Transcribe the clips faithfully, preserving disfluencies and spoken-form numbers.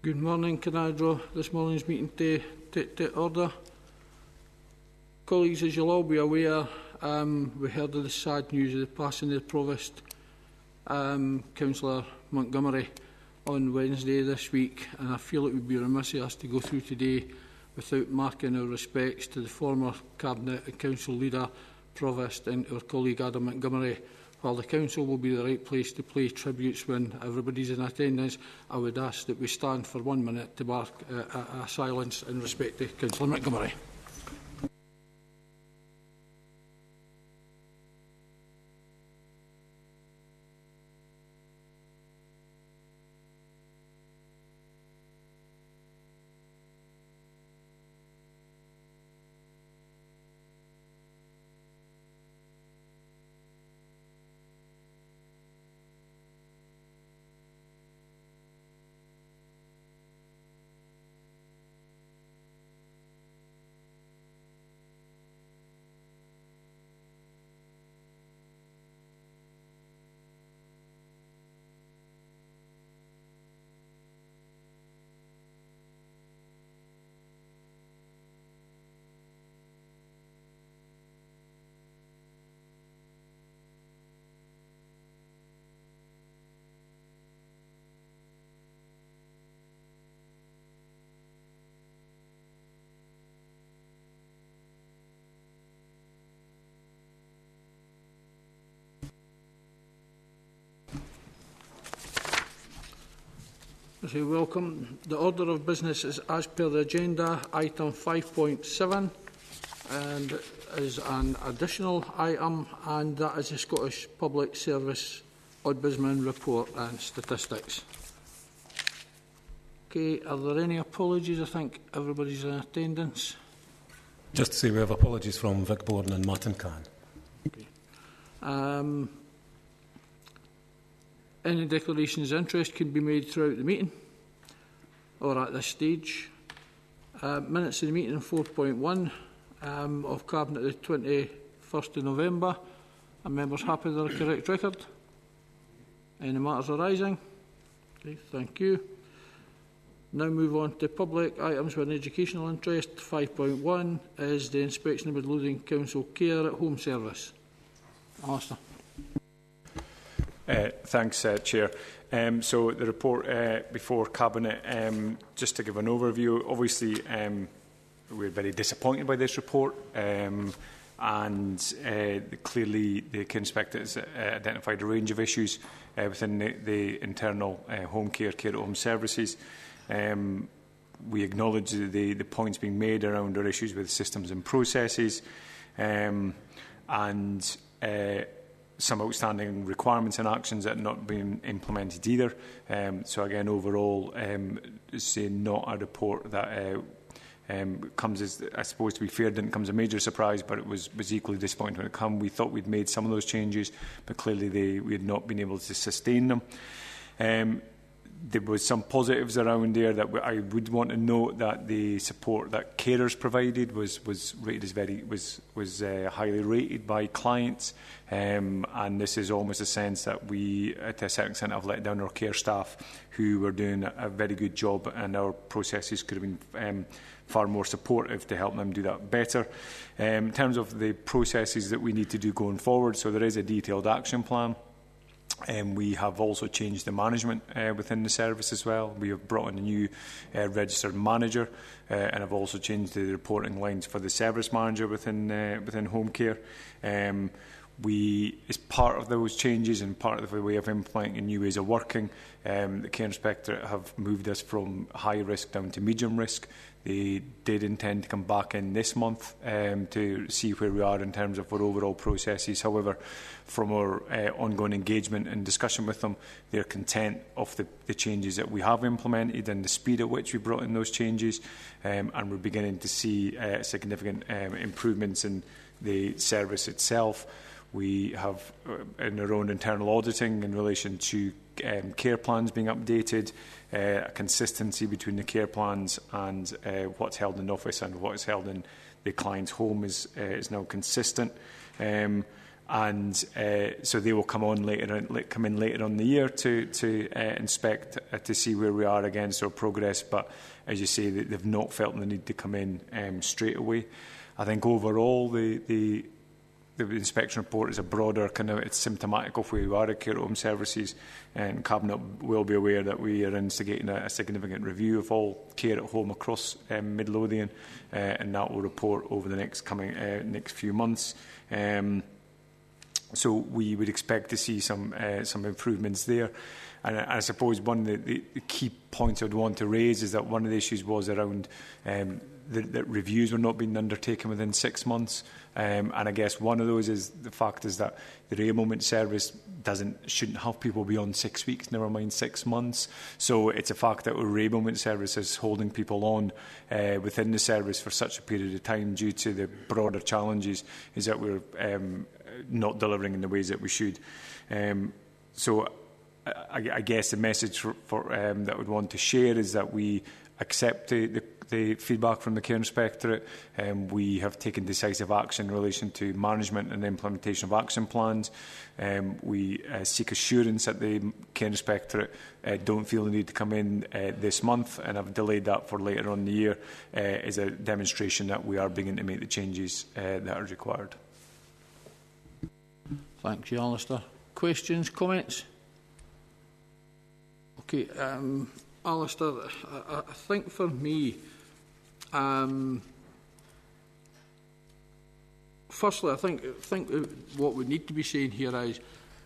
Good morning. Can I draw this morning's meeting to, to, to order? Colleagues, as you'll all be aware, um, we heard of the sad news of the passing of the Provost, um, Councillor Montgomery, on Wednesday this week, and I feel it would be remiss of us to go through today without marking our respects to the former Cabinet and Council Leader, Provost, and our colleague Adam Montgomery. While the Council will be the right place to pay tributes when everybody's in attendance, I would ask that we stand for one minute to mark uh, a, a silence in respect to Councillor Montgomery. So welcome. The order of business is as per the agenda, item five point seven, and is an additional item, and that is the Scottish Public Service Ombudsman Report and Statistics. Okay, are there any apologies? I think everybody's in attendance. Just to say we have apologies from Vic Borden and Martin Khan. Okay. Um, Any declarations of interest can be made throughout the meeting or at this stage. Uh, minutes of the meeting four point one um, of Cabinet the twenty-first of November. Are members happy with the correct record? Any matters arising? Okay, thank you. Now move on to public items with an educational interest. five point one is the inspection of Midlothian Council Care at Home Service. Alistair. Uh, thanks, uh, Chair. Um, so the report uh, before Cabinet, um, just to give an overview, obviously um, we're very disappointed by this report, um, and uh, clearly the Care Inspector has uh, identified a range of issues uh, within the, the internal uh, home care, care at home services. Um, we acknowledge the, the points being made around our issues with systems and processes, um, and uh, some outstanding requirements and actions that have not been implemented either. Um, so again, overall, um, say not a report that uh, um, comes as, I suppose to be fair, didn't come as a major surprise, but it was, was equally disappointing when it came. We thought we'd made some of those changes, but clearly they, we had not been able to sustain them. Um, There was some positives around there that I would want to note that the support that carers provided was was rated as very was was uh, highly rated by clients, um, and this is almost a sense that we, to a certain extent, have let down our care staff who were doing a very good job, and our processes could have been um, far more supportive to help them do that better. Um, in terms of the processes that we need to do going forward, so there is a detailed action plan. Um, we have also changed the management uh, within the service as well. We have brought in a new uh, registered manager, uh, and have also changed the reporting lines for the service manager within uh, within home care. Um, we, as part of those changes and part of the way of implementing new ways of working, um, the Care Inspectorate have moved us from high risk down to medium risk. They did intend to come back in this month um, to see where we are in terms of our overall processes. However, from our uh, ongoing engagement and discussion with them, they're content of the, the changes that we have implemented and the speed at which we brought in those changes, um, and we're beginning to see uh, significant um, improvements in the service itself. We have, uh, in our own internal auditing in relation to um, care plans being updated, uh, a consistency between the care plans and uh, what's held in office and what is held in the client's home is, uh, is now consistent. Um, and uh, so they will come on later, come in later on in the year to to uh, inspect uh, to see where we are against our progress. But as you say, they've not felt the need to come in um, straight away. I think overall the the the inspection report is a broader kind of, it's symptomatic of where we are at care at home services, and Cabinet will be aware that we are instigating a, a significant review of all care at home across um, Midlothian, uh, and that will report over the next coming uh, next few months. Um, so we would expect to see some uh, some improvements there. And I, I suppose one of the, the, the key points I would want to raise is that one of the issues was around um, that, that reviews were not being undertaken within six months. Um, and I guess one of those is the fact is that the re-enrolment service doesn't shouldn't have people beyond six weeks, never mind six months. So it's a fact that our re-enrolment service is holding people on uh, within the service for such a period of time due to the broader challenges, is that we're um, not delivering in the ways that we should. Um, so I, I guess the message for, for, um, that I would want to share is that we accept the, the the feedback from the Care Inspectorate. Um, we have taken decisive action in relation to management and implementation of action plans. Um, we uh, seek assurance that the Care Inspectorate uh, don't feel the need to come in uh, this month, and have delayed that for later on in the year uh, as a demonstration that we are beginning to make the changes uh, that are required. Thank you, Alistair. Questions, comments? Okay, um, Alistair, I, I think for me, Um, firstly, I think think what we need to be saying here is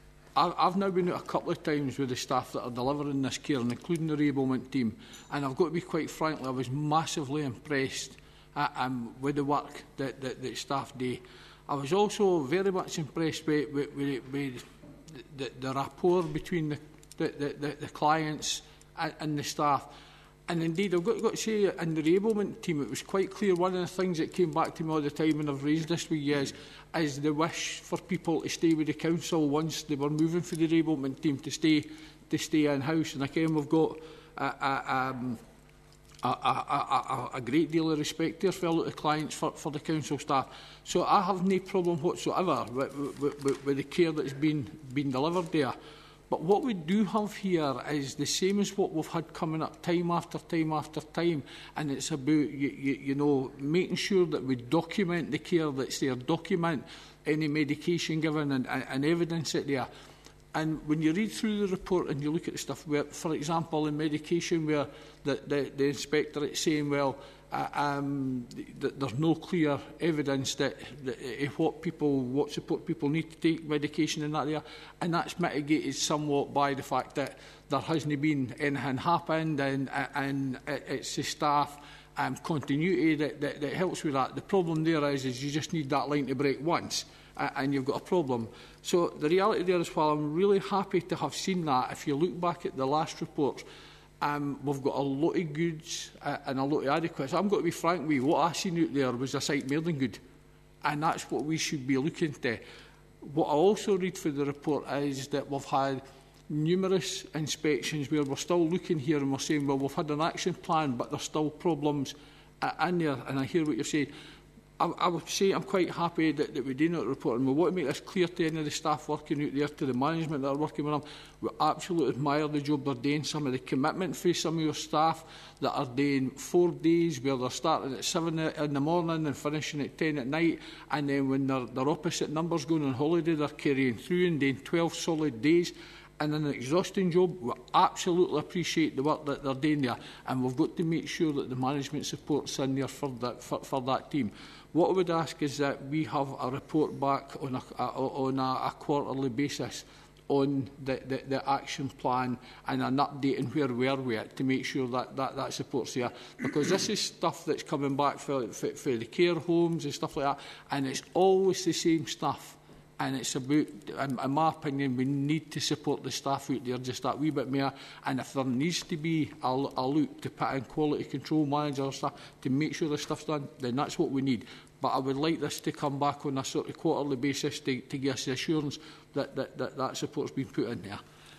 I, I've now been out a couple of times with the staff that are delivering this care, including the re-enrolment team, and I've got to be quite frank, I was massively impressed at, um, with the work that, that, that staff do. I was also very much impressed with, with, with, with the, the rapport between the, the, the, the clients and, and the staff. And indeed, I've got, got to say, in the re-enrolment team, it was quite clear. One of the things that came back to me all the time, and I've raised this with you, is, is the wish for people to stay with the council once they were moving for the re-enrolment team to stay to stay in-house. And again, we've got a, a, um, a, a, a, a great deal of respect there for all the clients, for, for the council staff. So I have no problem whatsoever with, with, with, with the care that's been, been delivered there. But what we do have here is the same as what we've had coming up time after time after time, and it's about you, you, you know making sure that we document the care that's there, document any medication given and, and, and evidence it there. And when you read through the report and you look at the stuff where, for example, in medication where the, the, the inspectorate is saying, well, uh, um, th there's no clear evidence that, that uh, what people, what support people need to take medication in that area, and that's mitigated somewhat by the fact that there hasn't been anything happened, and, and it's the staff um, continuity that, that, that helps with that. The problem there is, is you just need that line to break once, uh, and you've got a problem. So the reality there is, while I'm really happy to have seen that, if you look back at the last report, Um, we've got a lot of goods uh, and a lot of adequates. I'm going to be frank with you, what I seen out there was a sight more than good. And that's what we should be looking to. What I also read for the report is that we've had numerous inspections where we're still looking here and we're saying, well, we've had an action plan, but there's still problems uh, in there. And I hear what you're saying. I, I would say I'm quite happy that, that we do not report, and we want to make this clear to any of the staff working out there, to the management that are working with them. We absolutely admire the job they're doing, some of the commitment for some of your staff that are doing four days where they're starting at seven in the morning and finishing at ten at night, and then when they're, they're opposite numbers going on holiday, they're carrying through and doing twelve solid days. And an exhausting job. We absolutely appreciate the work that they're doing there, and we've got to make sure that the management support's in there for that, for, for that team. What I would ask is that we have a report back on a, a, on a, a quarterly basis on the, the, the action plan and an update on where we are with it, to make sure that that, that support's there. Because this is stuff that's coming back for, for, for the care homes and stuff like that, and it's always the same stuff. And it's about, in, in my opinion, we need to support the staff out there just that wee bit more. And if there needs to be a, a look to put in quality control managers or stuff to make sure the stuff's done, then that's what we need. But I would like this to come back on a sort of quarterly basis to, to give us the assurance that that, that that support's been put in there.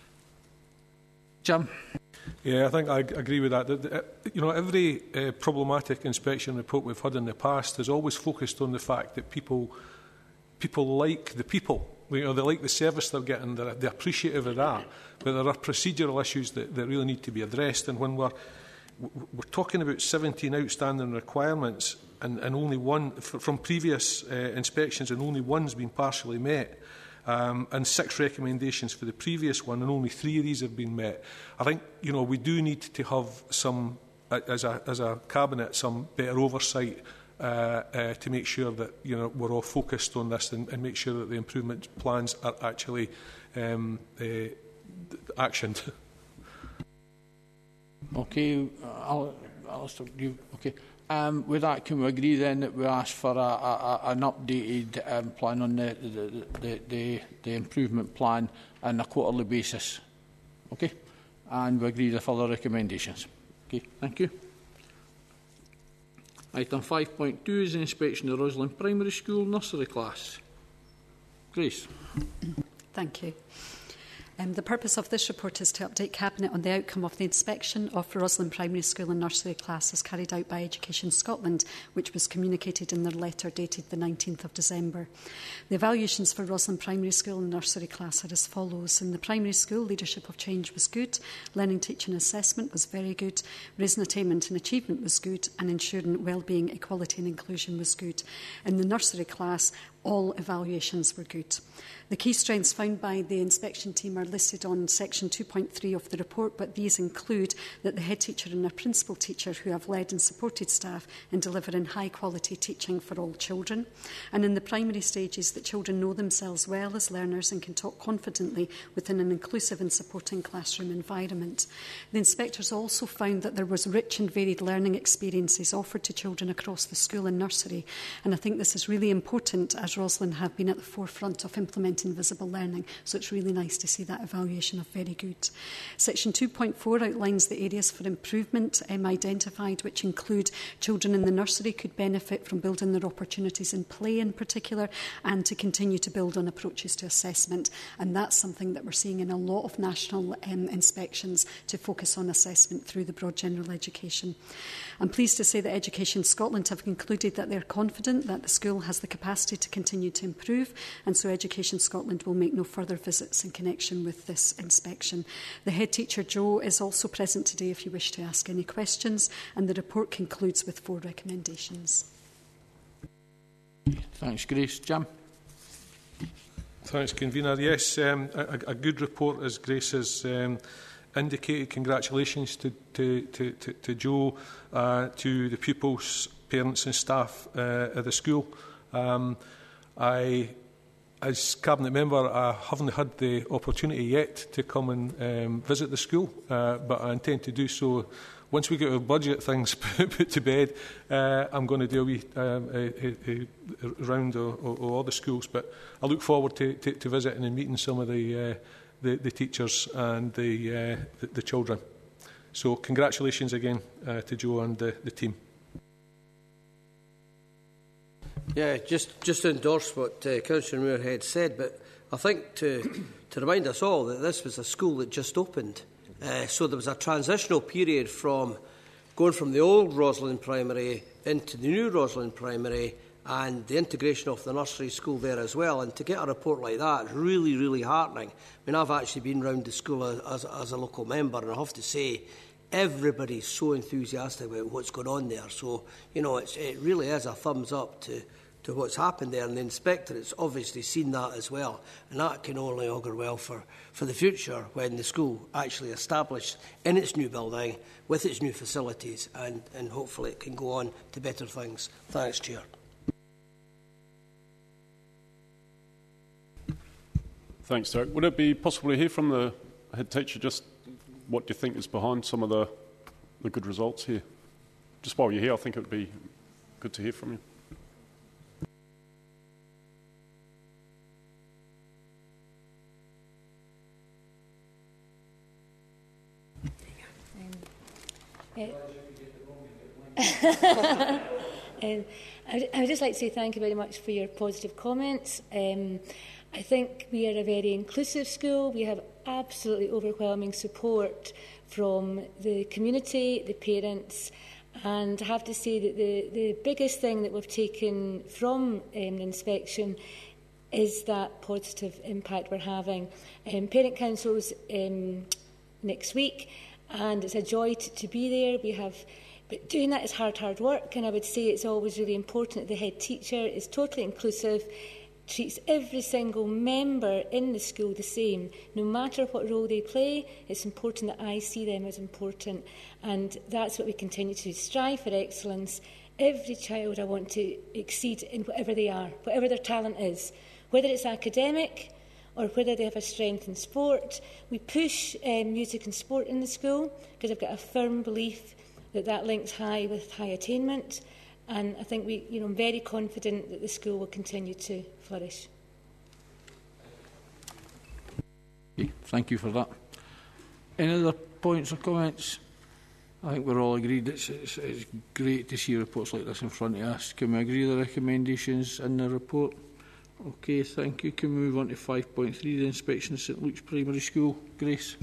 Jim? Yeah, I think I agree with that. that, that you know, every uh, problematic inspection report we've had in the past has always focused on the fact that people... People like the people you know, they like the service they're getting, they're, they're appreciative of that, but there are procedural issues that, that really need to be addressed. And when we're, we're talking about seventeen outstanding requirements and, and only one, from previous uh, inspections, and only one's been partially met, Um, and six recommendations for the previous one, and only three of these have been met. I think, you know, we do need to have some, as a, as a cabinet, some better oversight uh, uh, to make sure that, you know, we're all focused on this, and, and make sure that the improvement plans are actually um, uh, actioned. Okay, I'll, I'll stop you. Okay. Um, with that, can we agree then that we ask for a, a, a, an updated um, plan on the, the, the, the, the improvement plan on a quarterly basis? Okay, and we agree with further recommendations. Okay, thank you. Item five point two is the inspection of Roslyn Primary School nursery class. Grace. Thank you. Um, the purpose of this report is to update Cabinet on the outcome of the inspection of Roslyn Primary School and nursery classes carried out by Education Scotland, which was communicated in their letter dated the nineteenth of December. The evaluations for Roslyn Primary School and nursery class are as follows. In the primary school, leadership of change was good, learning, teaching and assessment was very good, raising attainment and achievement was good, and ensuring well-being, equality and inclusion was good. In the nursery class, all evaluations were good. The key strengths found by the inspection team are listed on section two point three of the report, but these include that the head teacher and a principal teacher who have led and supported staff in delivering high quality teaching for all children. And in the primary stages, that children know themselves well as learners and can talk confidently within an inclusive and supporting classroom environment. The inspectors also found that there was rich and varied learning experiences offered to children across the school and nursery. And I think this is really important, as Roslyn have been at the forefront of implementing visible learning, so it's really nice to see that evaluation of very good. Section two point four outlines the areas for improvement um, identified, which include children in the nursery could benefit from building their opportunities in play in particular, and to continue to build on approaches to assessment. And that's something that we're seeing in a lot of national um, inspections, to focus on assessment through the broad general education. I'm pleased to say that Education Scotland have concluded that they're confident that the school has the capacity to continue to improve, and so Education Scotland will make no further visits in connection with this inspection. The head teacher, Joe, is also present today if you wish to ask any questions, and the report concludes with four recommendations. Thanks, Grace. Jam. Thanks, Convener. Yes, um, a, a good report, as Grace has um, indicated. Congratulations to, to, to, to, to Joe, uh, to the pupils, parents and staff uh, at the school. Um, I, as Cabinet Member, I haven't had the opportunity yet to come and um, visit the school, uh, but I intend to do so once we get our budget things put to bed. uh, I'm going to do a wee um, a, a, a round of, of all the schools, but I look forward to, to, to visiting and meeting some of the, uh, the, the teachers and the, uh, the, the children. So congratulations again uh, to Joe and the, the team. Yeah, just, just to endorse what uh, Councillor Muirhead said, but I think to, to remind us all that this was a school that just opened. Uh, so there was a transitional period from going from the old Roslyn Primary into the new Roslyn Primary, and the integration of the nursery school there as well. And to get a report like that is really, really heartening. I mean, I've actually been round the school as, as a local member, and I have to say, everybody's so enthusiastic about what's going on there. So, you know, it's, it really is a thumbs up to, to what's happened there. And the inspector has obviously seen that as well. And that can only augur well for, for the future when the school actually established in its new building with its new facilities, and, and hopefully it can go on to better things. Thanks, Chair. Thanks, Derek. Would it be possible to hear from the head teacher just what do you think is behind some of the, the good results here? Just while you're here, I think it would be good to hear from you. um, I, I would just like to say thank you very much for your positive comments. Um, I think we are a very inclusive school. We have absolutely overwhelming support from the community, the parents, and I have to say that the, the biggest thing that we've taken from um, the inspection is that positive impact we're having. Um, parent councils um, next week, and it's a joy to, to be there. We have, but doing that is hard, hard work, and I would say it's always really important that the head teacher is totally inclusive, treats every single member in the school the same. No matter what role they play, it's important that I see them as important, and that's what we continue to strive for excellence. Every child I want to exceed in whatever they are, whatever their talent is, whether it's academic or whether they have a strength in sport. We push um, music and sport in the school because I've got a firm belief that that links high with high attainment. And I think we, you know, I'm very confident that the school will continue to flourish. Okay, thank you for that. Any other points or comments? I think we're all agreed it's, it's, it's great to see reports like this in front of us. Can we agree the recommendations in the report? Okay, thank you. Can we move on to five point three, the inspection of St Luke's Primary School? Grace.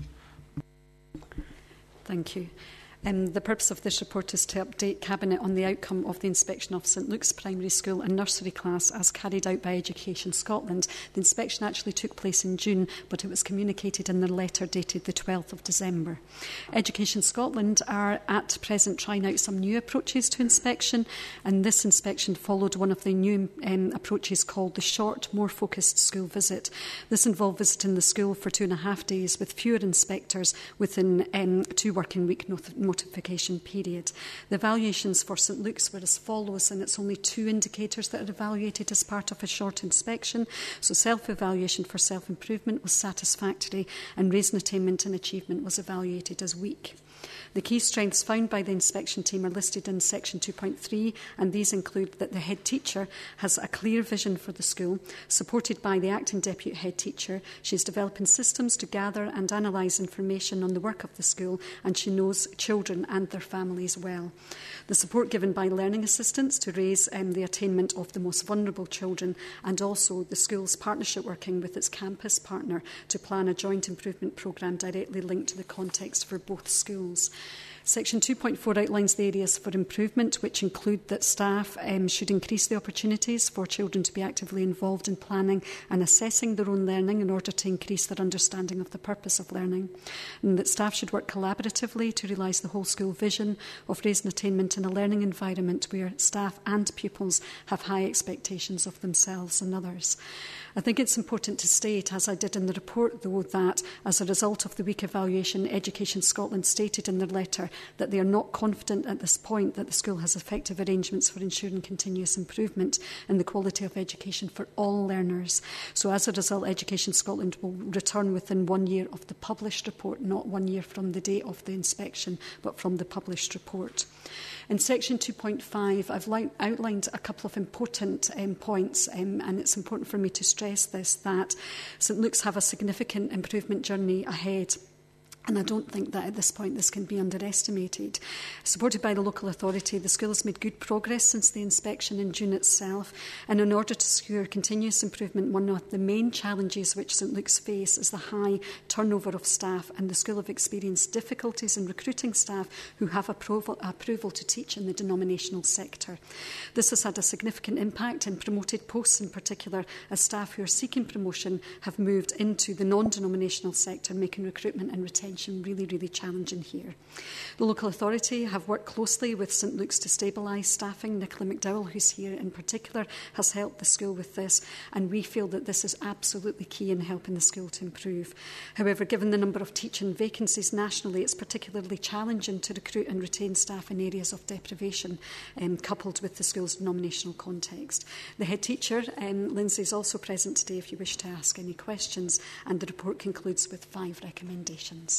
Thank you. Um, the purpose of this report is to update Cabinet on the outcome of the inspection of St Luke's Primary School and Nursery class as carried out by Education Scotland. The inspection actually took place in June, but it was communicated in the letter dated the twelfth of December. Education Scotland are at present trying out some new approaches to inspection, and this inspection followed one of the new um, approaches called the short, more focused school visit. This involved visiting the school for two and a half days with fewer inspectors within um, two working week notifications. notification period. The evaluations for St Luke's were as follows, and it's only two indicators that are evaluated as part of a short inspection. So self-evaluation for self-improvement was satisfactory, and raising attainment and achievement was evaluated as weak. The key strengths found by the inspection team are listed in section two point three, and these include that the head teacher has a clear vision for the school, supported by the acting deputy head teacher. She is developing systems to gather and analyse information on the work of the school, and she knows children and their families well. The support given by learning assistants to raise um, the attainment of the most vulnerable children, and also the school's partnership working with its campus partner to plan a joint improvement programme directly linked to the context for both schools. Section two point four outlines the areas for improvement, which include that staff um, should increase the opportunities for children to be actively involved in planning and assessing their own learning in order to increase their understanding of the purpose of learning, and that staff should work collaboratively to realise the whole school vision of raising attainment in a learning environment where staff and pupils have high expectations of themselves and others. I think it's important to state, as I did in the report, though, that as a result of the weak evaluation, Education Scotland stated in their letter that they are not confident at this point that the school has effective arrangements for ensuring continuous improvement in the quality of education for all learners. So as a result, Education Scotland will return within one year of the published report, not one year from the date of the inspection, but from the published report. In section two point five, I've outlined a couple of important um, points, um, and it's important for me to stress this, that St Luke's have a significant improvement journey ahead. And I don't think that at this point this can be underestimated. Supported by the local authority, the school has made good progress since the inspection in June itself. And in order to secure continuous improvement, one of the main challenges which St Luke's face is the high turnover of staff. And the school have experienced difficulties in recruiting staff who have approval, approval to teach in the denominational sector. This has had a significant impact in promoted posts in particular, as staff who are seeking promotion have moved into the non-denominational sector, making recruitment and retention really, really challenging here. The local authority have worked closely with St Luke's to stabilise staffing. Nicola McDowell, who's here in particular, has helped the school with this, and we feel that this is absolutely key in helping the school to improve. However, given the number of teaching vacancies nationally, it's particularly challenging to recruit and retain staff in areas of deprivation, um, coupled with the school's denominational context. The head teacher, um, Lindsay, is also present today if you wish to ask any questions, and the report concludes with five recommendations.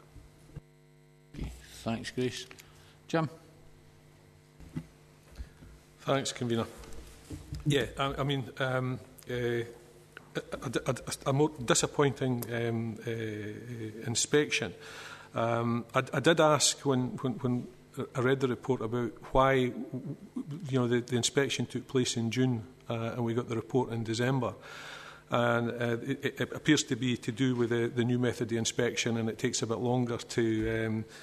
Okay, thanks, Grace. Jim? Thanks, Convener. Yeah, I, I mean, um, uh, a, a, a more disappointing um, uh, inspection. Um, I, I did ask when, when, when I read the report about why, you know, the, the inspection took place in June uh, and we got the report in December. And uh, it, it appears to be to do with the, the new method of inspection, and it takes a bit longer to um,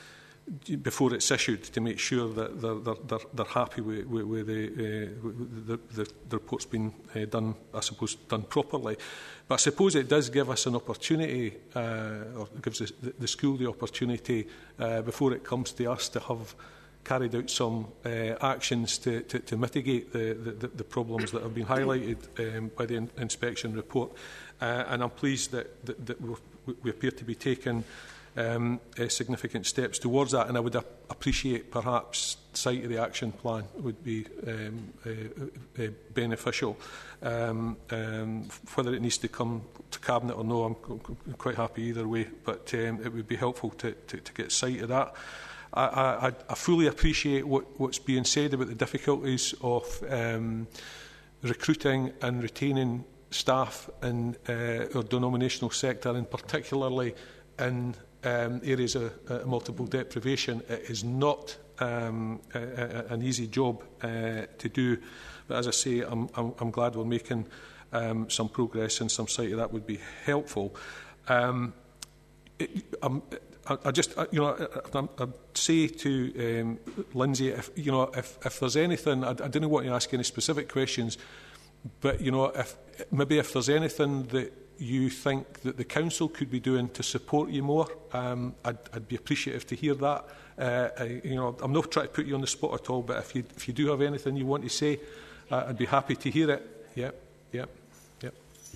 before it's issued, to make sure that they're, they're, they're, they're happy with, with, with the, uh, with the, the, the report's been uh, done, I suppose, done properly. But I suppose it does give us an opportunity, uh, or gives the, the school the opportunity, uh, before it comes to us, to have carried out some uh, actions to, to, to mitigate the, the, the problems that have been highlighted um, by the in inspection report. Uh, and I'm pleased that, that, that we, we appear to be taking um, uh, significant steps towards that. And I would ap appreciate perhaps sight of the action plan would be um, uh, uh, beneficial. Um, um, whether it needs to come to Cabinet or no, I'm, I'm quite happy either way. But um, it would be helpful to, to, to get sight of that. I, I, I fully appreciate what, what's being said about the difficulties of um, recruiting and retaining staff in uh, our denominational sector, and particularly in um, areas of uh, multiple deprivation. It is not um, a, a, an easy job uh, to do, but as I say, I'm, I'm, I'm glad we're making um, some progress, and some sight of that would be helpful. Um, it, I'm, I, I just, I, you know, I, I'd say to um, Lindsay, if you know, if, if there's anything, I, I didn't want to ask any specific questions, but you know, if maybe if there's anything that you think that the council could be doing to support you more, um, I'd, I'd be appreciative to hear that. Uh, I, you know, I'm not trying to put you on the spot at all, but if you if you do have anything you want to say, uh, I'd be happy to hear it. Yeah, yeah, yeah.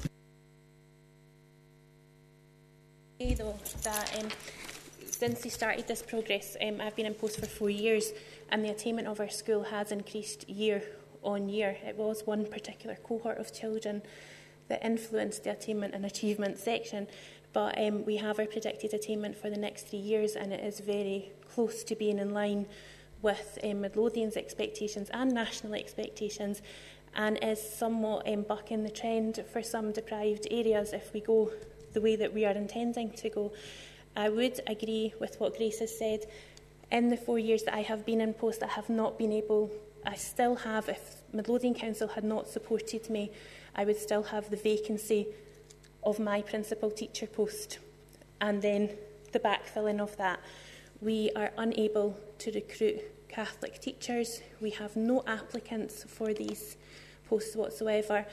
Though that. Um Since we started this progress, um, I've been in post for four years, and the attainment of our school has increased year on year. It was one particular cohort of children that influenced the attainment and achievement section, but um, we have our predicted attainment for the next three years, and it is very close to being in line with um, Midlothian's expectations and national expectations, and is somewhat um, bucking the trend for some deprived areas if we go the way that we are intending to go. I would agree with what Grace has said. In the four years that I have been in post, I have not been able, I still have, if Midlothian Council had not supported me, I would still have the vacancy of my principal teacher post. And then the backfilling of that. We are unable to recruit Catholic teachers. We have no applicants for these posts whatsoever.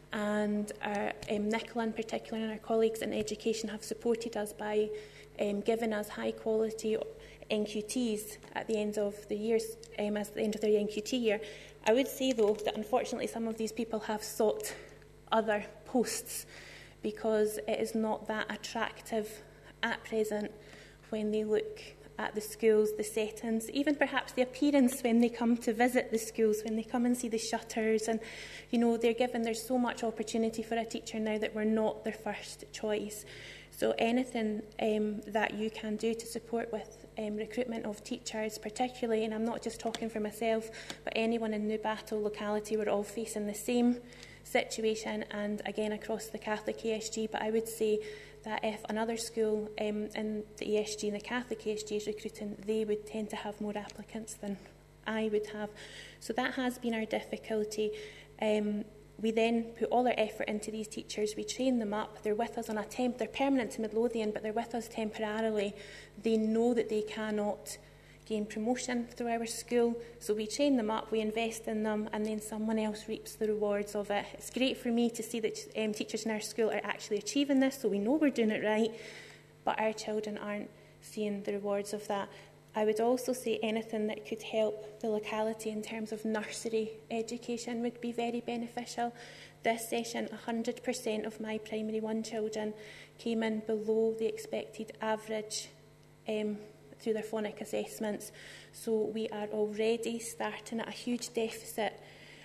And our, um, Nicola in particular and our colleagues in education have supported us by Um, giving us high quality N Q Ts at the end of the years, um, as the end of their N Q T year. I would say though that unfortunately some of these people have sought other posts because it is not that attractive at present when they look at the schools, the settings, even perhaps the appearance when they come to visit the schools, when they come and see the shutters, and you know they're given there's so much opportunity for a teacher now that we're not their first choice. So anything um, that you can do to support with um, recruitment of teachers particularly, and I'm not just talking for myself, but anyone in Newbattle locality, we're all facing the same situation, and again across the Catholic E S G, but I would say that if another school um, in the E S G and the Catholic E S G is recruiting, they would tend to have more applicants than I would have. So that has been our difficulty. Um, We then put all our effort into these teachers. We train them up. They're with us on a temp. They're permanent to Midlothian, but they're with us temporarily. They know that they cannot gain promotion through our school. So we train them up, we invest in them, and then someone else reaps the rewards of it. It's great for me to see that um, teachers in our school are actually achieving this, so we know we're doing it right, but our children aren't seeing the rewards of that. I would also say anything that could help the locality in terms of nursery education would be very beneficial. This session, one hundred percent of my primary one children came in below the expected average um, through their phonic assessments. So we are already starting at a huge deficit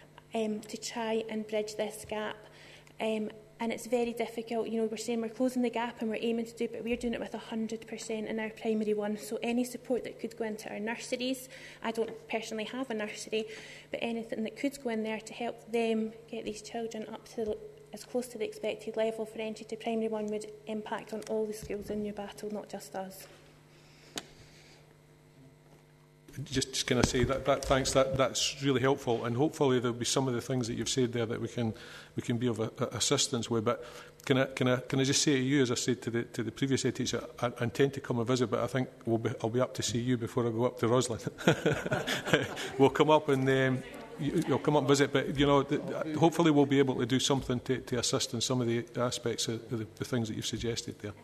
um, to try and bridge this gap. Um, And it's very difficult. You know, we're saying we're closing the gap and we're aiming to do it, but we're doing it with one hundred percent in our primary one. So any support that could go into our nurseries, I don't personally have a nursery, but anything that could go in there to help them get these children up to the, as close to the expected level for entry to primary one would impact on all the schools in Newbattle, not just us. just, just kind of say that, that thanks, that, that's really helpful, and hopefully there'll be some of the things that you've said there that we can we can be of a, a assistance with. But can I, can, I, can I just say to you, as I said to the, to the previous head teacher, I, I intend to come and visit, but I think we'll be, I'll be up to see you before I go up to Roslyn. We'll come up and um, you, you'll come up and visit, but you know, the, hopefully we'll be able to do something to, to assist in some of the aspects of the, the things that you've suggested there.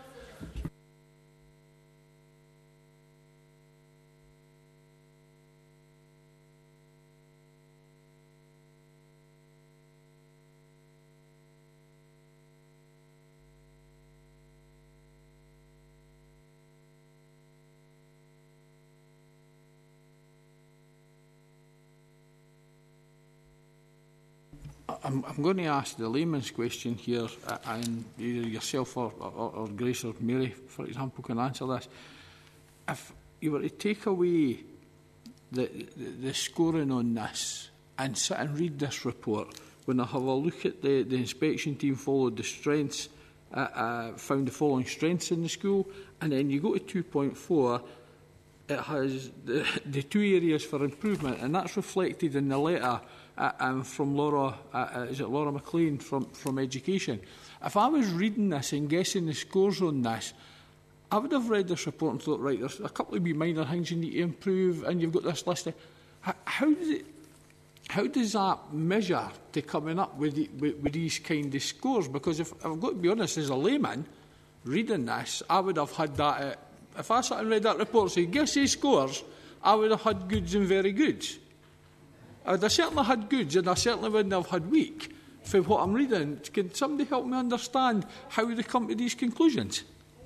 I'm, I'm going to ask the layman's question here, uh, and either yourself or, or, or Grace or Mary, for example, can answer this. If you were to take away the, the, the scoring on this and sit and read this report, when I have a look at the, the inspection team followed the strengths, uh, uh, found the following strengths in the school, and then you go to two point four, it has the, the two areas for improvement, and that's reflected in the letter Uh, um, from Laura, uh, uh, is it Laura McLean from, from Education. If I was reading this and guessing the scores on this, I would have read this report and thought, right, there's a couple of wee minor things you need to improve, and you've got this list. Of, how, how, does it, how does that measure to coming up with, the, with, with these kind of scores? Because if I've got to be honest, as a layman, reading this, I would have had that. Uh, if I sat and read that report and said, guess these scores, I would have had goods and very goods. I'd have certainly had goods, and I certainly wouldn't have had weak for what I'm reading. Can somebody help me understand how they come to these conclusions?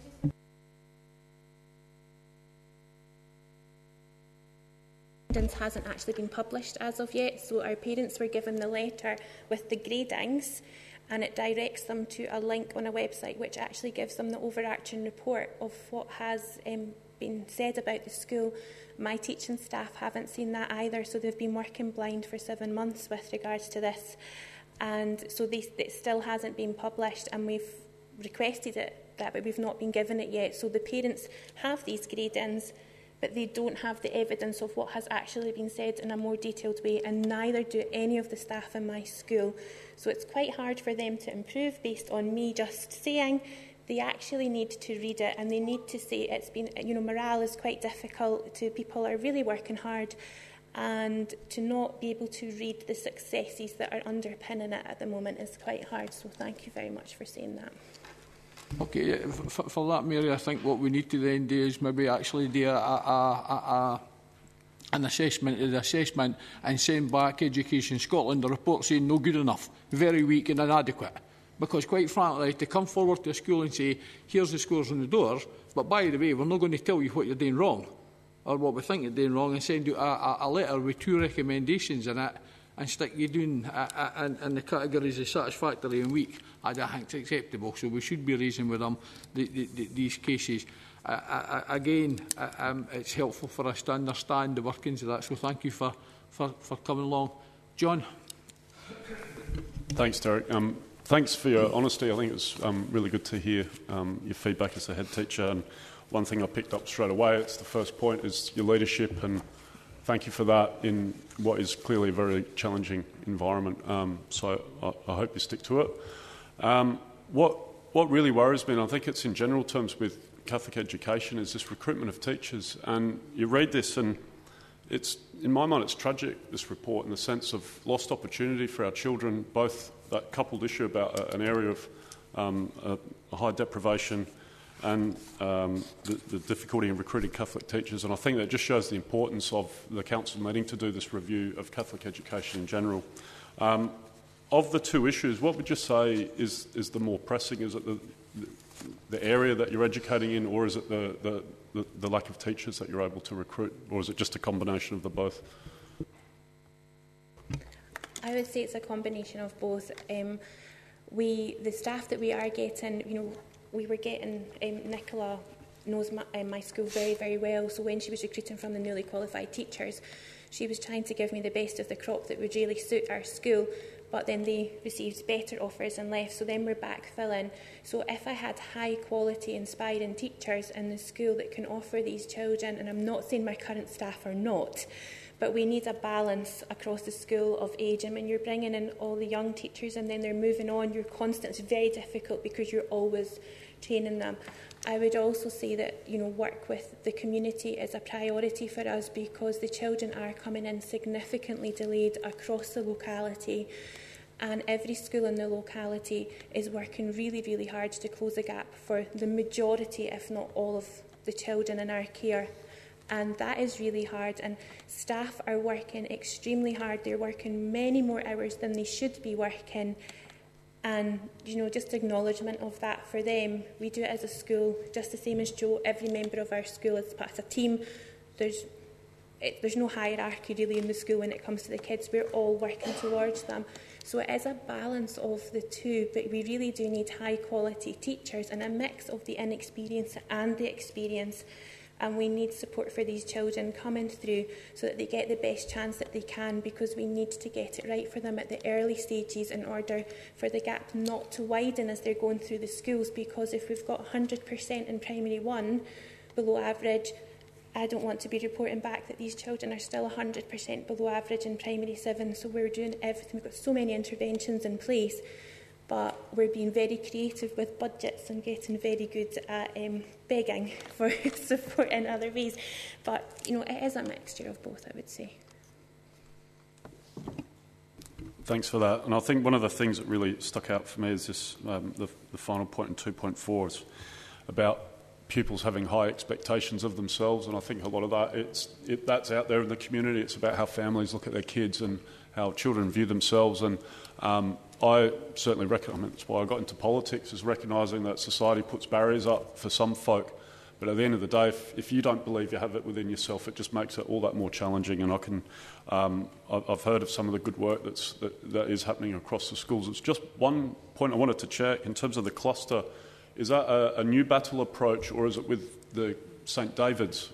Hasn't actually been published as of yet, so our parents were given the letter with the gradings, and it directs them to a link on a website which actually gives them the overarching report of what has um, been said about the school. My teaching staff haven't seen that either, so they've been working blind for seven months with regards to this, and so they, it still hasn't been published, and we've requested it, that, but we've not been given it yet. So the parents have these gradings, but they don't have the evidence of what has actually been said in a more detailed way, and neither do any of the staff in my school. So it's quite hard for them to improve based on me just saying. They actually need to read it, and they need to say it's been, you know, morale is quite difficult. To people are really working hard, and to not be able to read the successes that are underpinning it at the moment is quite hard. So thank you very much for saying that. Okay, for, for that, Mary, I think what we need to then do is maybe actually do a, a, a, a, an assessment of the assessment and send back Education Scotland a report saying no good enough, very weak and inadequate. Because, quite frankly, to come forward to a school and say, here's the scores on the doors, but by the way, we're not going to tell you what you're doing wrong, or what we think you're doing wrong, and send you a, a, a letter with two recommendations in it, and stick you doing uh, uh, in, in the categories of satisfactory and weak, I don't think it's acceptable. So we should be raising with them the, the, the, these cases. Uh, uh, again, uh, um, it's helpful for us to understand the workings of that, so thank you for, for, for coming along. John. Thanks, Derek. Um, Thanks for your honesty. I think it was um, really good to hear um, your feedback as a head teacher. And one thing I picked up straight away, it's the first point, is your leadership, and thank you for that in what is clearly a very challenging environment. Um, so I, I hope you stick to it. Um, what, what really worries me, and I think it's in general terms with Catholic education, is this recruitment of teachers. And you read this and it's, in my mind, it's tragic, this report, in the sense of lost opportunity for our children, both that coupled issue about a, an area of um, a, a high deprivation and um, the, the difficulty in recruiting Catholic teachers. And I think that just shows the importance of the Council needing to do this review of Catholic education in general. Um, of the two issues, what would you say is, is the more pressing? Is it the, the area that you're educating in, or is it the, the, the, the lack of teachers that you're able to recruit, or is it just a combination of the both? I would say it's a combination of both. Um, we, the staff that we are getting, you know, we were getting, um, Nicola knows my, um, my school very, very well, so when she was recruiting from the newly qualified teachers, she was trying to give me the best of the crop that would really suit our school. but then they received better offers and left, so then we're backfilling. So if I had high quality inspiring teachers in the school that can offer these children, and I'm not saying my current staff are not, but we need a balance across the school of age, and when you're bringing in all the young teachers and then they're moving on, you're constant, it's very difficult because you're always training them. I would also say that, you know, work with the community is a priority for us because the children are coming in significantly delayed across the locality, and every school in the locality is working really, really hard to close the gap for the majority, if not all, of the children in our care. And that is really hard, and staff are working extremely hard. They're working many more hours than they should be working. And, you know, just acknowledgement of that for them. We do it as a school, just the same as Joe. Every member of our school is part of a team. There's, it, there's no hierarchy really in the school when it comes to the kids. We're all working towards them. So it is a balance of the two, but we really do need high quality teachers and a mix of the inexperience and the experience. And we need support for these children coming through so that they get the best chance that they can, because we need to get it right for them at the early stages in order for the gap not to widen as they're going through the schools. Because if we've got one hundred percent in primary one below average, I don't want to be reporting back that these children are still one hundred percent below average in primary seven. So we're doing everything. We've got so many interventions in place, but we're being very creative with budgets and getting very good at um, begging for support in other ways. But, you know, it is a mixture of both, I would say. Thanks for that. And I think one of the things that really stuck out for me is this, um, the, the final point in two point four is about pupils having high expectations of themselves. And I think a lot of that, it's, it, that's out there in the community. It's about how families look at their kids and how children view themselves. And um, I certainly reckon, I mean, that's why I got into politics, is recognising that society puts barriers up for some folk. But at the end of the day, if, if you don't believe you have it within yourself, it just makes it all that more challenging. And I can, um, I've heard of some of the good work that's, that, that is happening across the schools. It's just one point I wanted to check in terms of the cluster. Is that a, a new battle approach, or is it with the St David's?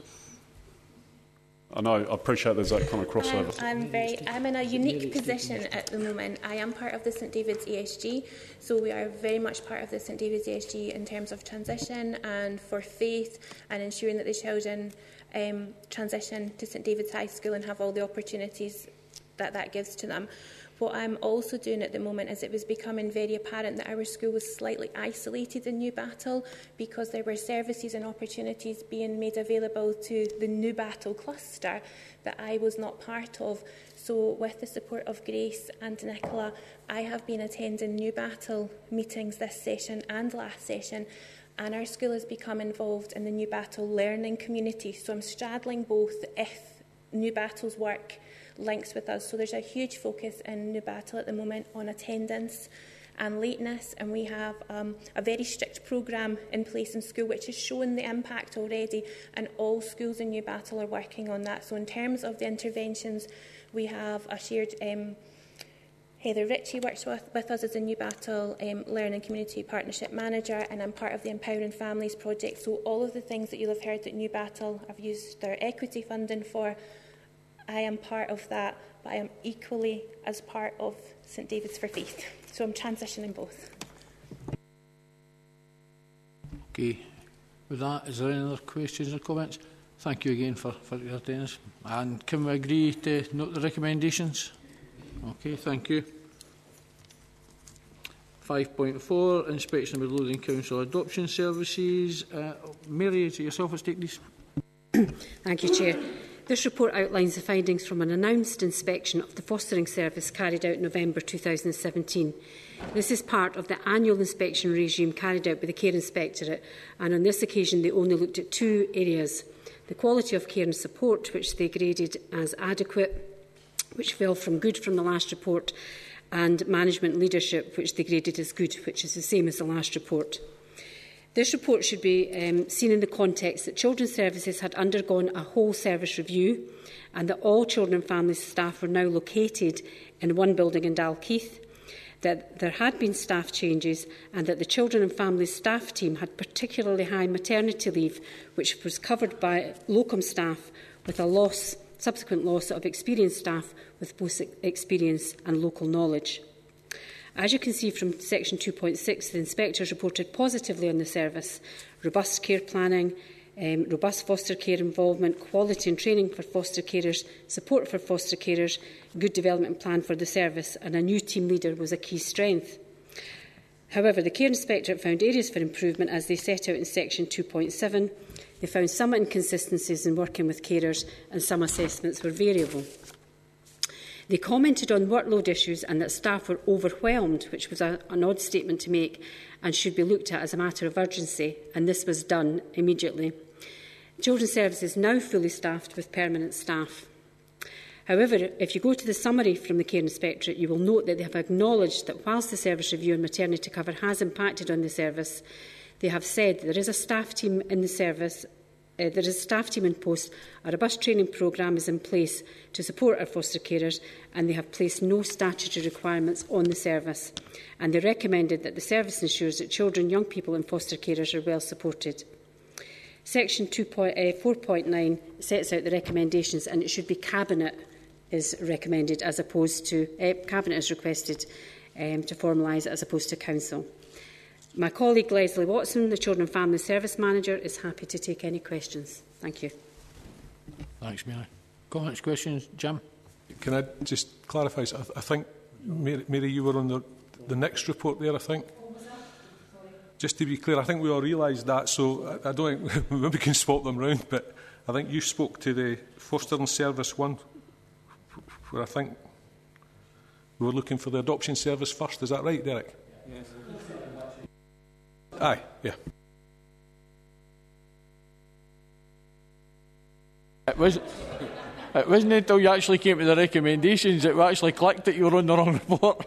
I know, I appreciate there's that kind of crossover. Um, I'm very, I'm in a unique position at the moment. I am part of the St David's E S G, so we are very much part of the St David's E S G in terms of transition and for faith and ensuring that the children um, transition to St David's High School and have all the opportunities that that gives to them. What I'm also doing at the moment is it was becoming very apparent that our school was slightly isolated in Newbattle because there were services and opportunities being made available to the Newbattle cluster that I was not part of. So with the support of Grace and Nicola, I have been attending Newbattle meetings this session and last session, and our school has become involved in the Newbattle learning community. So I'm straddling both if Newbattle's work links with us. So there's a huge focus in Newbattle at the moment on attendance and lateness, and we have um, a very strict programme in place in school which has shown the impact already, and all schools in Newbattle are working on that. So in terms of the interventions, we have a shared um, Heather Ritchie works with, with us as a Newbattle um, Learning Community Partnership Manager, and I'm part of the Empowering Families project. So all of the things that you'll have heard that Newbattle have used their equity funding for, I am part of that, but I am equally as part of St David's for Faith. So I'm transitioning both. Okay. With that, is there any other questions or comments? Thank you again for, for your attendance. And can we agree to note the recommendations? Okay, thank you. five point four, inspection of Lothian Council Adoption Services. Uh, Mary, is it yourself at stake, please? Thank you, Chair. This report outlines the findings from an announced inspection of the fostering service carried out in November two thousand seventeen. This is part of the annual inspection regime carried out by the Care Inspectorate, and on this occasion they only looked at two areas: the quality of care and support, which they graded as adequate, which fell from good from the last report, and management leadership, which they graded as good, which is the same as the last report. This report should be um, seen in the context that Children's Services had undergone a whole service review, and that all children and family staff were now located in one building in Dalkeith, that there had been staff changes, and that the Children and Family staff team had particularly high maternity leave, which was covered by locum staff, with a loss, subsequent loss of experienced staff with both experience and local knowledge. As you can see from section two point six, the inspectors reported positively on the service: robust care planning, um, robust foster care involvement, quality and training for foster carers, support for foster carers, good development plan for the service, and a new team leader was a key strength. However, the Care Inspectorate found areas for improvement as they set out in section two point seven. They found some inconsistencies in working with carers and some assessments were variable. They commented on workload issues and that staff were overwhelmed, which was a, an odd statement to make and should be looked at as a matter of urgency, and this was done immediately. Children's Services is now fully staffed with permanent staff. However, if you go to the summary from the Care Inspectorate, you will note that they have acknowledged that whilst the service review on maternity cover has impacted on the service, they have said there is a staff team in the service, uh, there is a staff team in post, a robust training programme is in place to support our foster carers, and they have placed no statutory requirements on the service. And they recommended that the service ensures that children, young people and foster carers are well supported. Section four point nine sets out the recommendations, and it should be Cabinet is recommended as opposed to uh, Cabinet is requested um, to formalise it as opposed to Council. My colleague Leslie Watson, the Children and Family Service Manager, is happy to take any questions. Thank you. Thanks, Mary. Comments, questions, Jim? Can I just clarify? I, I think, Mary, Mary, you were on the, the next report there, I think. Just to be clear, I think we all realise that, so I, I don't think maybe we can swap them round, but I think you spoke to the fostering service one, where I think we were looking for the adoption service first. Is that right, Derek? Yes. Aye, yeah. It, was, it wasn't until you actually came to the recommendations that we actually clicked that you were on the wrong report.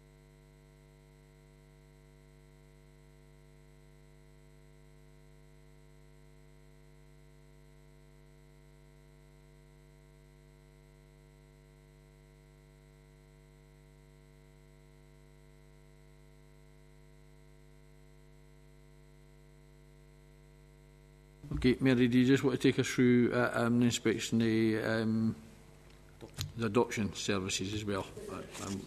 Okay, Mary, do you just want to take us through uh, um, the inspection, the, um, the adoption services as well? Uh, um,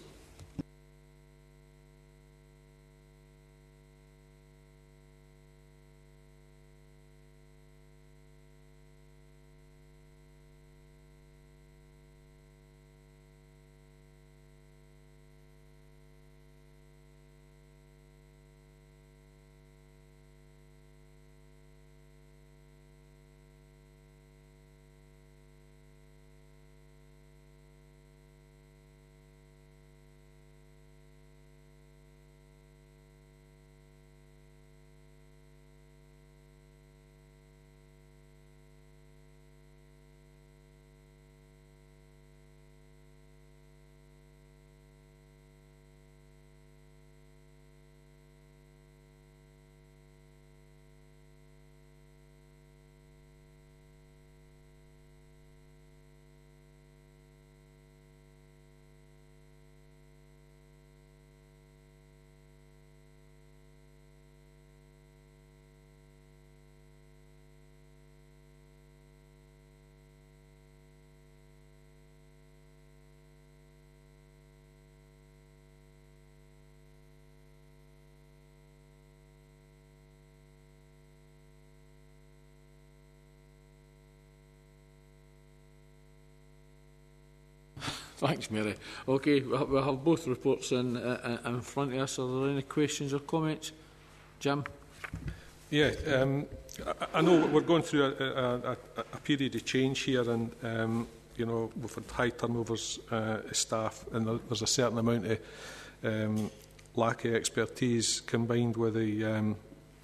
Thanks, Mary. Okay, we'll have, we'll have both reports in, uh, in front of us. Are there any questions or comments? Jim? Yeah, um, I, I know we're going through a, a, a, a period of change here, and um, you know, we've had high turnovers uh, of staff, and there, there's a certain amount of um, lack of expertise combined with the, um,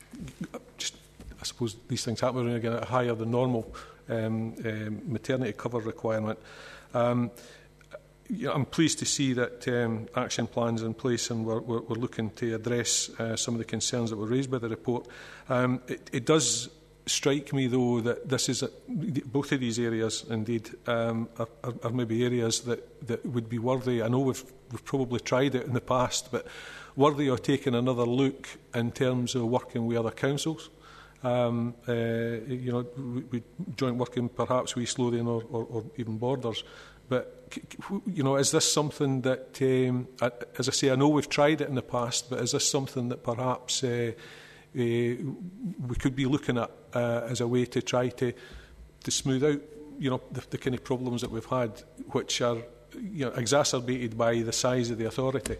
just, I suppose these things happen when you get a higher than normal um, um, maternity cover requirement. Um, Yeah, I'm pleased to see that um, action plans are in place, and we're, we're, we're looking to address uh, some of the concerns that were raised by the report. Um, it, it does strike me, though, that this is a, both of these areas, indeed, um, are, are, are maybe areas that, that would be worthy. I know we've, we've probably tried it in the past, but worthy of taking another look in terms of working with other councils. Um, uh, you know, we, we joint working perhaps with Lothian or, or, or even Borders. But, you know, is this something that, um, as I say, I know we've tried it in the past, but is this something that perhaps uh, uh, we could be looking at uh, as a way to try to, to smooth out, you know, the, the kind of problems that we've had, which are, you know, exacerbated by the size of the authority?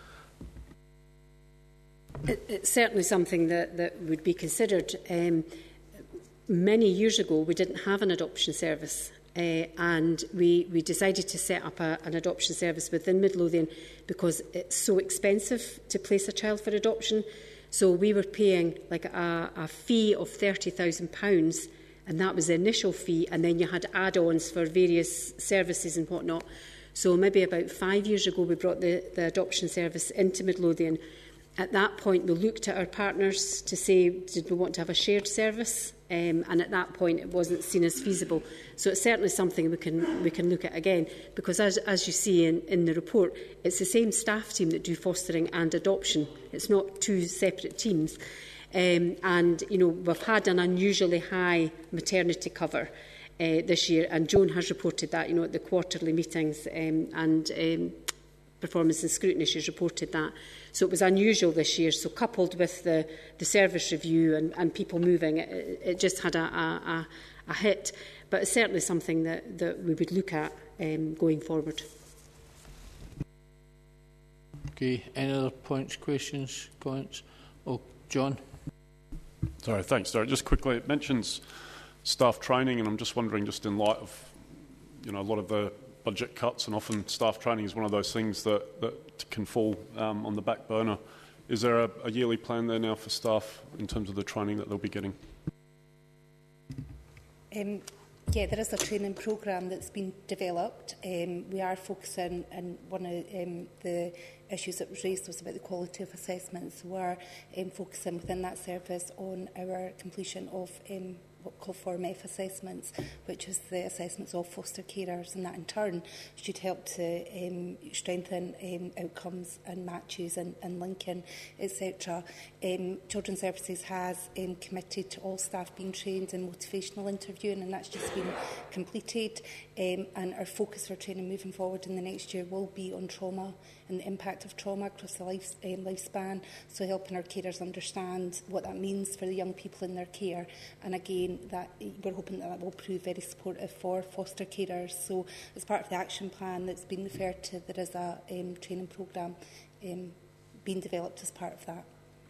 It, it's certainly something that, that would be considered. Um, many years ago, we didn't have an adoption service. Uh, and we, we decided to set up a, an adoption service within Midlothian because it's so expensive to place a child for adoption. So we were paying like a, a fee of thirty thousand pounds, and that was the initial fee, and then you had add-ons for various services and whatnot. So maybe about five years ago we brought the, the adoption service into Midlothian. At that point we looked at our partners to say, did we want to have a shared service? Um, and at that point it wasn't seen as feasible. So it's certainly something we can we can look at again, because as, as you see in, in the report, it's the same staff team that do fostering and adoption. It's not two separate teams. Um, and, you know, we've had an unusually high maternity cover uh, this year, and Joan has reported that, you know, at the quarterly meetings, um, and um, performance and scrutiny, she's reported that. So it was unusual this year. So coupled with the, the service review and, and people moving, it, it just had a, a, a hit. But it's certainly something that, that we would look at um, going forward. Okay, any other points, questions, comments? Oh, John. Sorry, thanks, Derek. Just quickly, it mentions staff training, and I'm just wondering, just in light of, you know, a lot of the budget cuts, and often staff training is one of those things that, that can fall um, on the back burner. Is there a, a yearly plan there now for staff in terms of the training that they'll be getting? Um, yeah, there is a training programme that's been developed. Um, we are focusing, and one of um, the issues that was raised was about the quality of assessments. We are um, focusing within that service on our completion of um, what we call Form F assessments, which is the assessments of foster carers, and that in turn should help to um, strengthen um, outcomes and matches and, and linking, et cetera. Um, Children's Services has um, committed to all staff being trained in motivational interviewing, and that's just been completed. Um, and our focus for training moving forward in the next year will be on trauma and the impact of trauma across the life, um, lifespan, so helping our carers understand what that means for the young people in their care. And again, that we're hoping that, that will prove very supportive for foster carers. So as part of the action plan that's been referred to, there is a um, training programme um, being developed as part of that.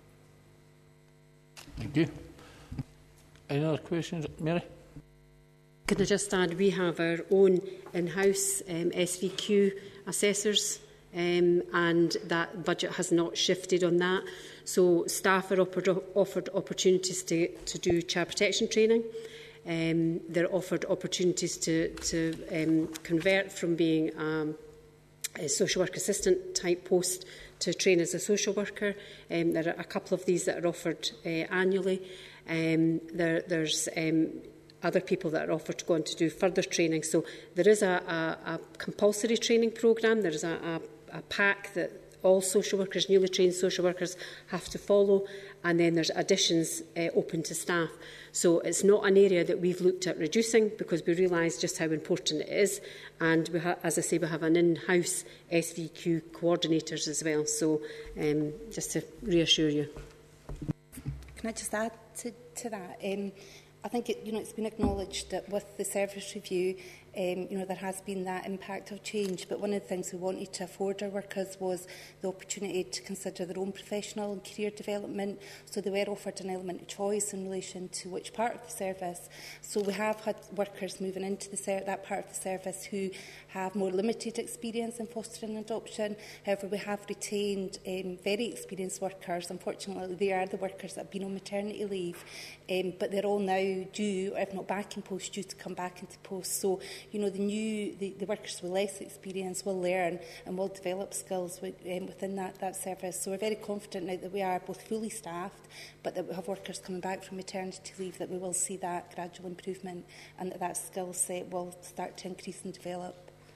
Thank you. Any other questions? Mary? Can I just add, we have our own in-house um, S V Q assessors, um, and that budget has not shifted on that. So staff are offered, offered opportunities to, to do child protection training. Um, they're offered opportunities to, to um, convert from being um, a social work assistant type post to train as a social worker. Um, there are a couple of these that are offered uh, annually. Um, there, there's um, other people that are offered to go on to do further training. So there is a, a, a compulsory training programme. There is a, a, a pack that all social workers, newly trained social workers, have to follow, and then there's additions uh, open to staff. So it's not an area that we've looked at reducing, because we realise just how important it is, and we ha as I say, we have an in-house S V Q coordinators as well. So um, just to reassure you. Can I just add to, to that? Um, I think it, you know, it's been acknowledged that with the service review, um, you know, there has been that impact of change. But one of the things we wanted to afford our workers was the opportunity to consider their own professional and career development. So they were offered an element of choice in relation to which part of the service. So we have had workers moving into the ser that part of the service who have more limited experience in fostering and adoption. However, we have retained um, very experienced workers. Unfortunately, they are the workers that have been on maternity leave, um, but they're all now due, if not back in post, due to come back into post. So, you know, the new, the, the workers with less experience will learn and will develop skills with, um, within that, that service. So we're very confident now that we are both fully staffed, but that we have workers coming back from maternity leave, that we will see that gradual improvement, and that that skill set will start to increase and develop.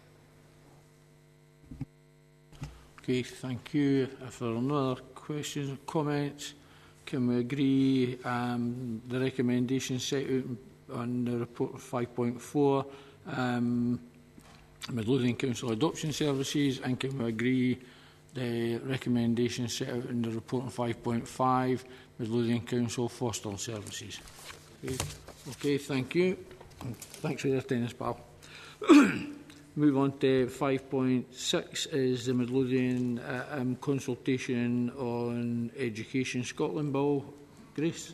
Okay, thank you. If there are no other questions or comments, can we agree um, the recommendations set out on the report of five point four, um, Midlothian Council Adoption Services, and can we agree the recommendations set out in the report on five point five, Midlothian Council Fostering Services? Okay, okay, thank you. Thanks for your attendance, pal. Move on to five point six is the Midlothian uh, um, consultation on Education Scotland Bill. Grace.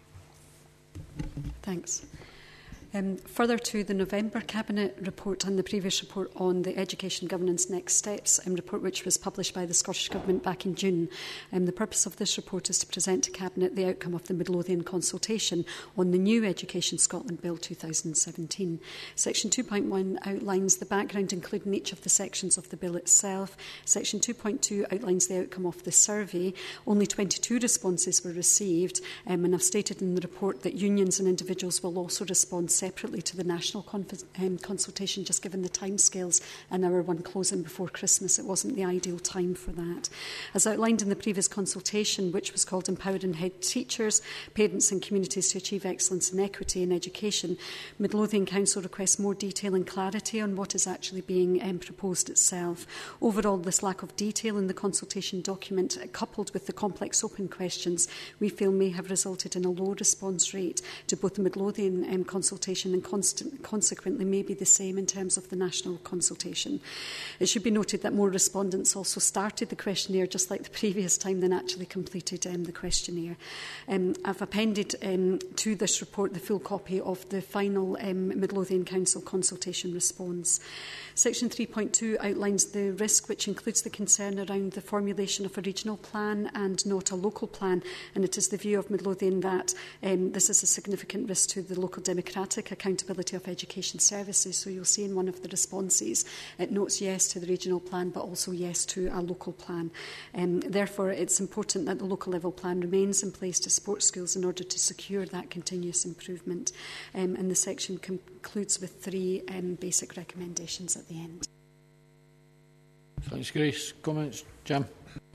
Thanks. Um, further to the November Cabinet report and the previous report on the Education Governance Next Steps, um, report which was published by the Scottish Government back in June. Um, the purpose of this report is to present to Cabinet the outcome of the Midlothian consultation on the new Education Scotland Bill two thousand seventeen. Section two point one outlines the background, including each of the sections of the bill itself. Section two point two outlines the outcome of the survey. Only twenty-two responses were received, um, and I've stated in the report that unions and individuals will also respond separately to the national um, consultation, just given the timescales and our one closing before Christmas. It wasn't the ideal time for that. As outlined in the previous consultation, which was called Empowering Head Teachers, Parents and Communities to Achieve Excellence and Equity in Education, Midlothian Council requests more detail and clarity on what is actually being um, proposed itself. Overall, this lack of detail in the consultation document, uh, coupled with the complex open questions, we feel may have resulted in a low response rate to both the Midlothian um, consultation and constant, consequently may be the same in terms of the national consultation. It should be noted that more respondents also started the questionnaire just like the previous time than actually completed um, the questionnaire. Um, I've appended um, to this report the full copy of the final um, Midlothian Council consultation response. Section three point two outlines the risk, which includes the concern around the formulation of a regional plan and not a local plan, and it is the view of Midlothian that um, this is a significant risk to the local democratic accountability of education services. So you'll see in one of the responses it notes yes to the regional plan but also yes to a local plan. Um, therefore, it's important that the local level plan remains in place to support schools in order to secure that continuous improvement. Um, and the section concludes with three um, basic recommendations at the end. Thanks, Grace. Comments, Jim?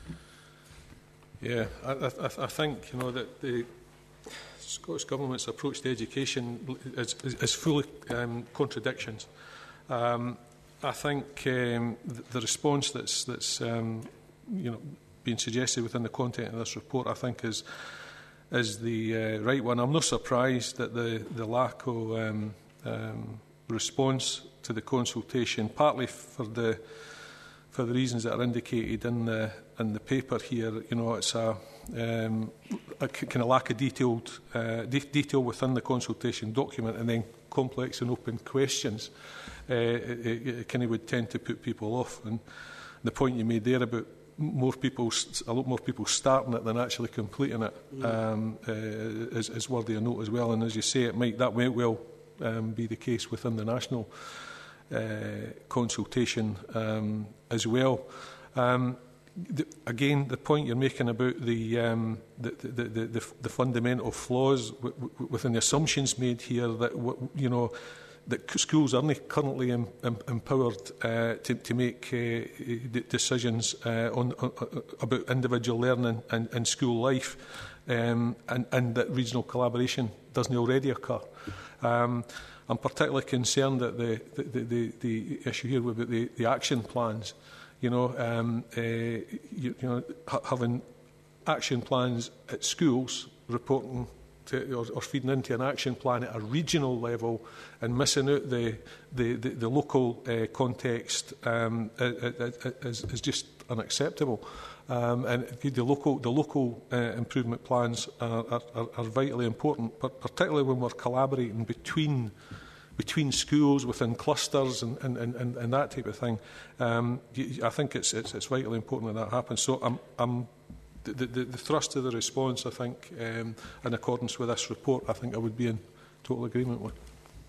Yeah, I, I, I think you know that the Scottish Government's approach to education is, is, is full of um, contradictions. Um, I think um, the, the response that's, that's um, you know, being suggested within the content of this report, I think, is is the uh, right one. I'm not surprised that the the lack of um, um, response to the consultation, partly for the for the reasons that are indicated in the in the paper here. You know, it's a Um, a kind of lack of detailed uh, de detail within the consultation document, and then complex and open questions. Uh, it, it, it kind of would tend to put people off. And the point you made there about more people, a lot more people starting it than actually completing it, um, uh, is, is worthy of note as well. And as you say, it might that might well um, be the case within the national uh, consultation um, as well. Um, The, again, the point you're making about the um, the, the, the, the, the fundamental flaws w w within the assumptions made here that w you know that schools aren't currently em em empowered uh, to, to make uh, decisions uh, on, on about individual learning and, and school life, um, and, and that regional collaboration doesn't already occur. Um, I'm particularly concerned that the the, the, the issue here about the, the action plans. You know, um, uh, you, you know, ha having action plans at schools, reporting to, or, or feeding into an action plan at a regional level, and missing out the the, the, the local uh, context um, is, is just unacceptable. Um, and the local the local uh, improvement plans are, are, are vitally important, but particularly when we're collaborating between. between schools, within clusters and, and, and, and that type of thing. Um, I think it's, it's, it's vitally important that that happens. So I'm, I'm, the, the, the thrust of the response, I think, um, in accordance with this report, I think I would be in total agreement with.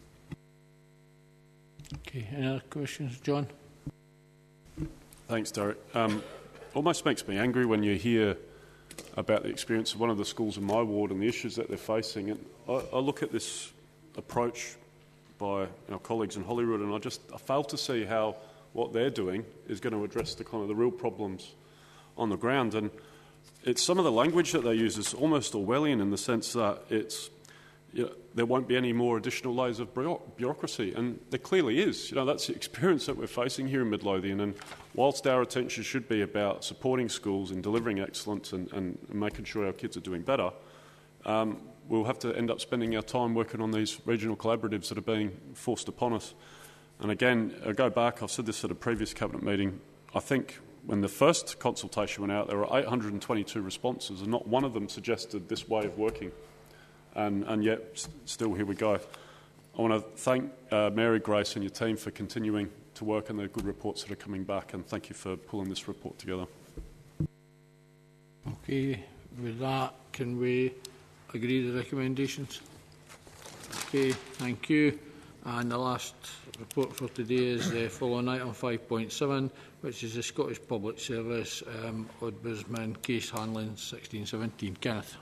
Okay, any other questions? John? Thanks, Derek. Um, almost makes me angry when you hear about the experience of one of the schools in my ward and the issues that they're facing. And I, I look at this approach by our colleagues in Holyrood, and I just I fail to see how what they're doing is going to address the kind of the real problems on the ground. And it's some of the language that they use is almost Orwellian in the sense that it's you know, there won't be any more additional layers of bureaucracy. And there clearly is. You know, that's the experience that we're facing here in Midlothian. And whilst our attention should be about supporting schools in delivering excellence and, and making sure our kids are doing better, um, we'll have to end up spending our time working on these regional collaboratives that are being forced upon us. And again, I go back, I've said this at a previous Cabinet meeting, I think when the first consultation went out, there were eight hundred and twenty-two responses, and not one of them suggested this way of working. And, and yet, still, here we go. I want to thank uh, Mary Grace and your team for continuing to work on the good reports that are coming back, and thank you for pulling this report together. Okay, with that, can we agree to the recommendations? Okay, thank you. And the last report for today is the following item five point seven, which is the Scottish Public Service um, Ombudsman Case Handling sixteen seventeen. Kenneth.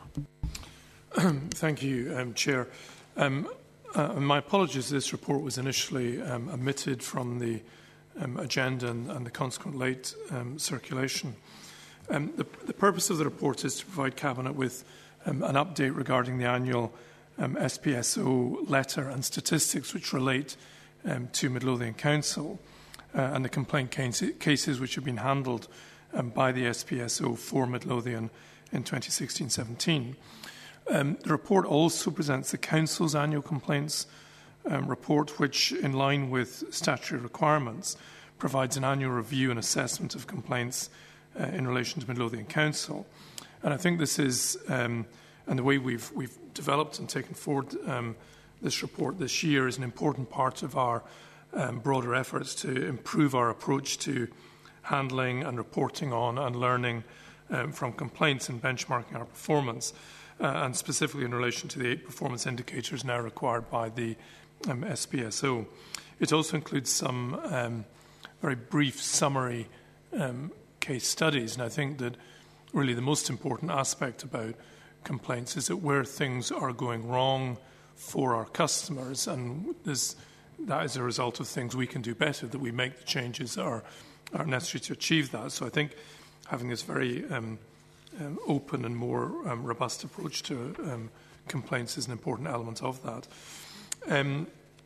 Thank you, um, Chair. Um, uh, my apologies, this report was initially um, omitted from the um, agenda and, and the consequent late um, circulation. Um, the, the purpose of the report is to provide Cabinet with um, an update regarding the annual um, S P S O letter and statistics which relate um, to Midlothian Council uh, and the complaint case, cases which have been handled um, by the S P S O for Midlothian in twenty sixteen seventeen. Um, the report also presents the Council's annual complaints um, report, which, in line with statutory requirements, provides an annual review and assessment of complaints uh, in relation to Midlothian Council. And I think this is, um, and the way we've, we've developed and taken forward um, this report this year is an important part of our um, broader efforts to improve our approach to handling and reporting on and learning um, from complaints and benchmarking our performance. Uh, and specifically in relation to the eight performance indicators now required by the um, S P S O. It also includes some um, very brief summary um, case studies, and I think that really the most important aspect about complaints is that where things are going wrong for our customers, and this, that is a result of things we can do better, that we make the changes that are, are necessary to achieve that. So I think having this very um, Um, open and more um, robust approach to um, complaints is an important element of that. Um,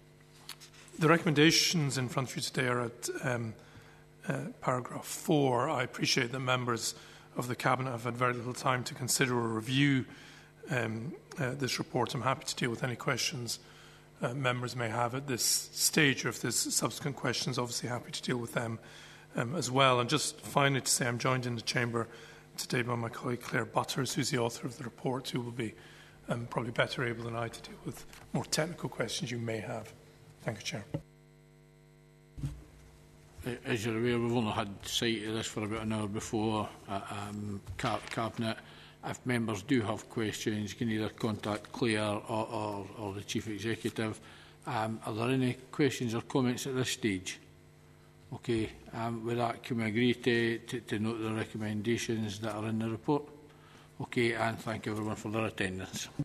the recommendations in front of you today are at um, uh, paragraph four. I appreciate that members of the Cabinet have had very little time to consider or review um, uh, this report. I'm happy to deal with any questions uh, members may have at this stage, or if there's subsequent questions, obviously happy to deal with them um, as well. And just finally to say I'm joined in the Chamber today by my colleague Claire Butters, who's the author of the report, who will be um, probably better able than I to deal with more technical questions you may have. Thank you, Chair. As you're aware, we've only had sight of this for about an hour before uh, um, Cabinet. If members do have questions, you can either contact Claire or, or, or the Chief Executive. Um, are there any questions or comments at this stage? Okay, um, with that, can we agree to, to, to note the recommendations that are in the report? Okay, and thank everyone for their attendance.